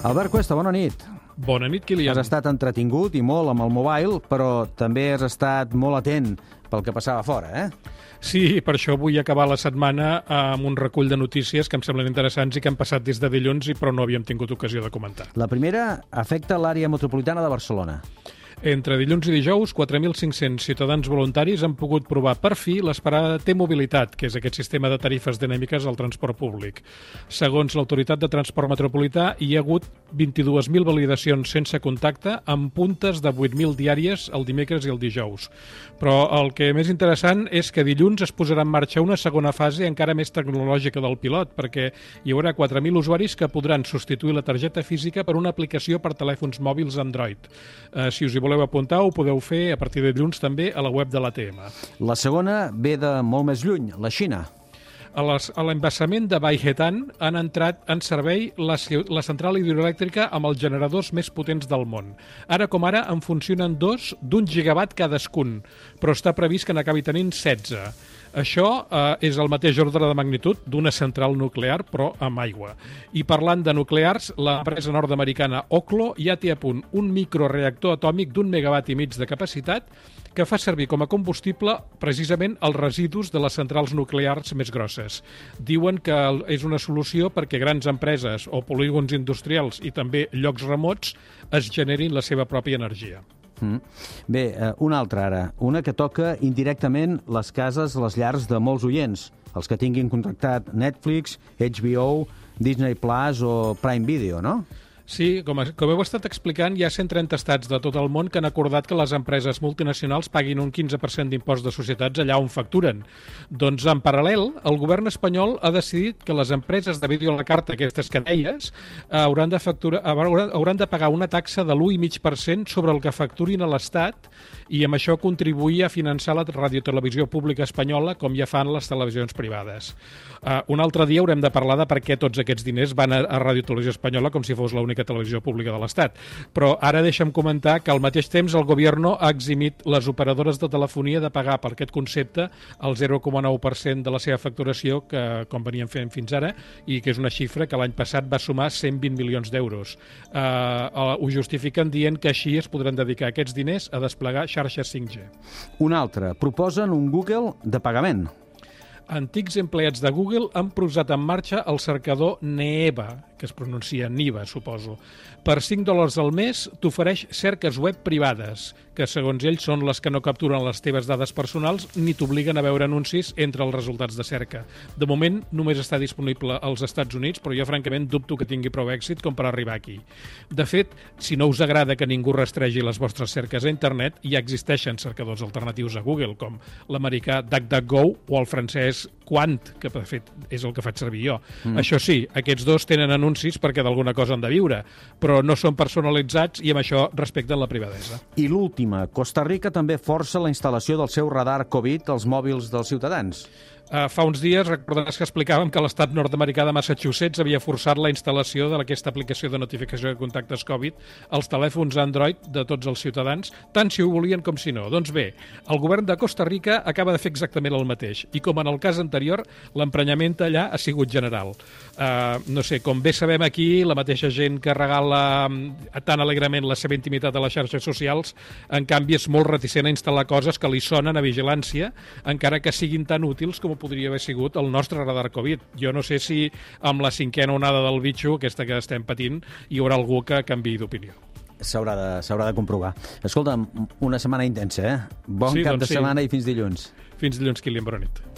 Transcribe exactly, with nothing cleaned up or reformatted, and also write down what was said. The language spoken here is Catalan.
Albert Cuesta, bona nit. Bona nit, Kilian. Has estat entretingut i molt amb el mobile, però també has estat molt atent pel que passava fora, eh? Sí, per això vull acabar la setmana amb un recull de notícies que em semblen interessants i que han passat des de dilluns, però no havíem tingut ocasió de comentar. La primera afecta l'àrea metropolitana de Barcelona. Entre dilluns i dijous, quatre mil cinc-cents ciutadans voluntaris han pogut provar per fi l'esperada T-Mobilitat, que és aquest sistema de tarifes dinàmiques al transport públic. Segons l'Autoritat de Transport Metropolità, hi ha hagut vint-i-dues mil validacions sense contacte, amb puntes de vuit mil diàries el dimecres i el dijous. Però el que més interessant és que dilluns es posarà en marxa una segona fase encara més tecnològica del pilot, perquè hi haurà quatre mil usuaris que podran substituir la targeta física per una aplicació per telèfons mòbils Android. Eh, si us hi voleu apuntar, ho podeu fer a partir de dilluns també a la web de l'A T M. La segona ve de molt més lluny, la Xina. A l'embassament de Baihetan han entrat en servei la, la central hidroelèctrica amb els generadors més potents del món. Ara com ara en funcionen dos d'un gigawatt cadascun, però està previst que n'acabi tenint setze. Això eh, és el mateix ordre de magnitud d'una central nuclear, però amb aigua. I parlant de nuclears, l'empresa nord-americana Oklo ja té a punt un microreactor atòmic d'un megawatt i mig de capacitat que fa servir com a combustible precisament els residus de les centrals nuclears més grosses. Diuen que és una solució perquè grans empreses o polígons industrials i també llocs remots es generin la seva pròpia energia. Mm. Bé, eh, una altra ara, una que toca indirectament les cases, les llars de molts oients, els que tinguin contractat Netflix, H B O, Disney Plus o Prime Video, no? Sí, com, com heu estat explicant, hi ha cent trenta estats de tot el món que han acordat que les empreses multinacionals paguin un quinze per cent d'impost de societats allà on facturen. Doncs, en paral·lel, el govern espanyol ha decidit que les empreses de vídeo a la carta, aquestes que deies, hauran de, facturar, hauran de pagar una taxa de l'u coma cinc per cent sobre el que facturin a l'Estat i amb això contribuir a finançar la radiotelevisió pública espanyola com ja fan les televisions privades. Uh, un altre dia haurem de parlar de per què tots aquests diners van a, a Radiotelevisió Espanyola com si fos l'única televisió pública de l'Estat. Però ara deixa'm comentar que al mateix temps el govern ha eximit les operadores de telefonia de pagar per aquest concepte el zero coma nou per cent de la seva facturació, que com veníem fent fins ara, i que és una xifra que l'any passat va sumar cent vint milions d'euros. Uh, uh, ho justifiquen dient que així es podran dedicar aquests diners a desplegar xarxes cinc G. Un altre, proposen un Google de pagament. Antics empleats de Google han posat en marxa el cercador Neeva, que es pronuncia Niva, suposo. Per cinc dòlars al mes t'ofereix cerques web privades, que segons ells són les que no capturen les teves dades personals ni t'obliguen a veure anuncis entre els resultats de cerca. De moment només està disponible als Estats Units, però jo francament dubto que tingui prou èxit com per arribar aquí. De fet, si no us agrada que ningú rastregi les vostres cerques a internet, ja existeixen cercadors alternatius a Google, com l'americà DuckDuckGo o el francès Quant, que de fet és el que faig servir jo. Mm. Això sí, aquests dos tenen anuncis perquè d'alguna cosa han de viure, però no són personalitzats i amb això respecten la privadesa. I l'última, Costa Rica també força la instal·lació del seu radar Covid als mòbils dels ciutadans. Uh, fa uns dies recordaràs que explicàvem que l'estat nord-americà de Massachusetts havia forçat la instal·lació d'aquesta aplicació de notificació de contactes Covid als telèfons Android de tots els ciutadans, tant si ho volien com si no. Doncs bé, el govern de Costa Rica acaba de fer exactament el mateix i com en el cas anterior, l'emprenyament allà ha sigut general. Uh, no sé, com bé sabem aquí, la mateixa gent que regala uh, tan alegrement la seva intimitat a les xarxes socials, en canvi és molt reticent a instal·lar coses que li sonen a vigilància, encara que siguin tan útils com podria haver sigut el nostre radar Covid. Jo no sé si amb la cinquena onada del bitxo, aquesta que estem patint, hi haurà algú que canviï d'opinió. S'haurà de, s'haurà de comprovar. Escolta'm, una setmana intensa, eh? Bon sí, cap doncs de sí. setmana i fins dilluns. Fins dilluns, Kilian, bona nit.